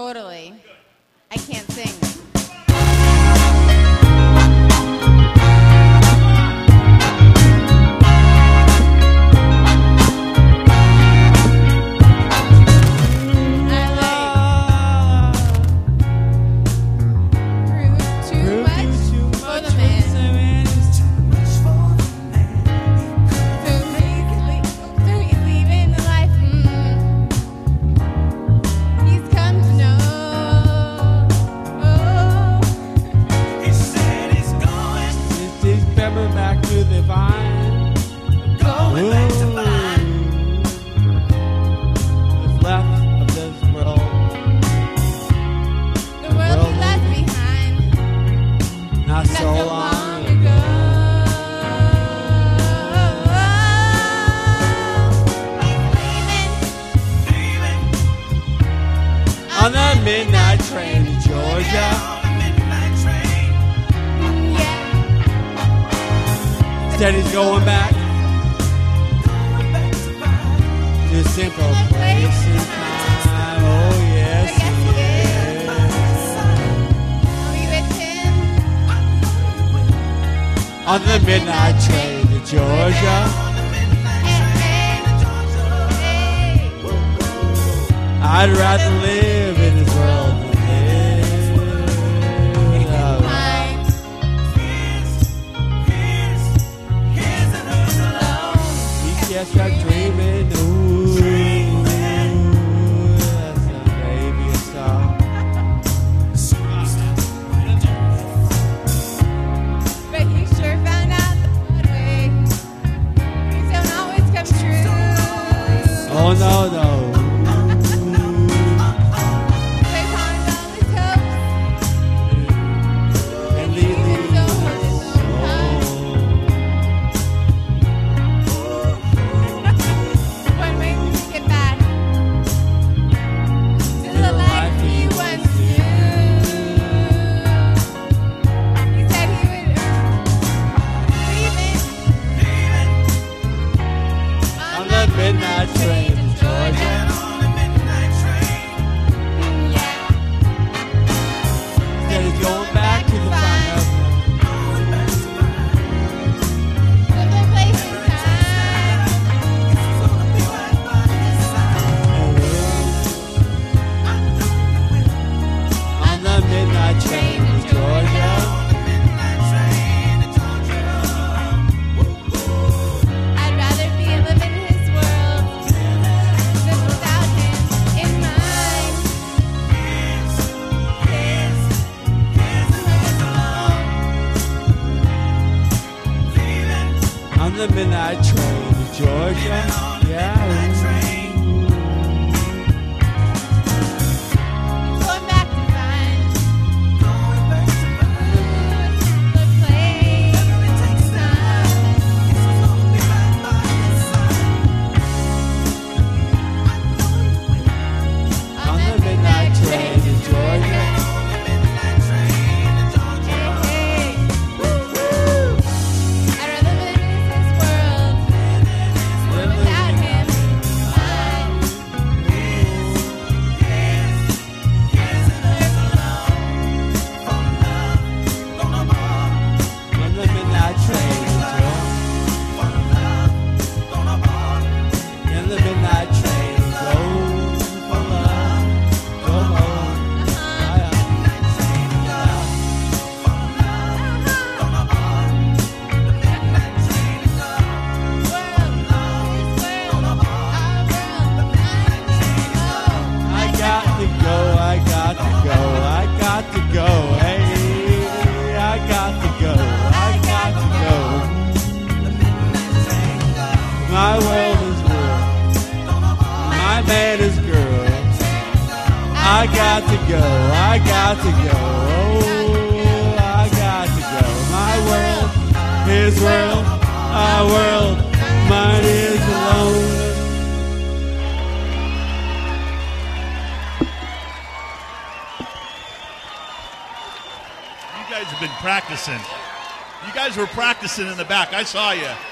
Totally. I can't sing. On the midnight train to Georgia. Said he's going back to a simple place and time. Oh yes, he is. On the midnight train to Georgia. I'd rather live in this world than live. He just got dreaming. Ooh, that's a baby song. But he sure found out the hard way. Things don't always come true. Oh no, no. Midnight train to Georgia. Said he's going back to the final. On the midnight train to Georgia. On the midnight train to Georgia, yeah. Going back to find the place. On the midnight train to Georgia. My world is real. My man is girl. I got to go. I got to go. Oh, I got to go. My world, his world, our world, mine is alone. You guys have been practicing. You guys were practicing in the back. I saw you.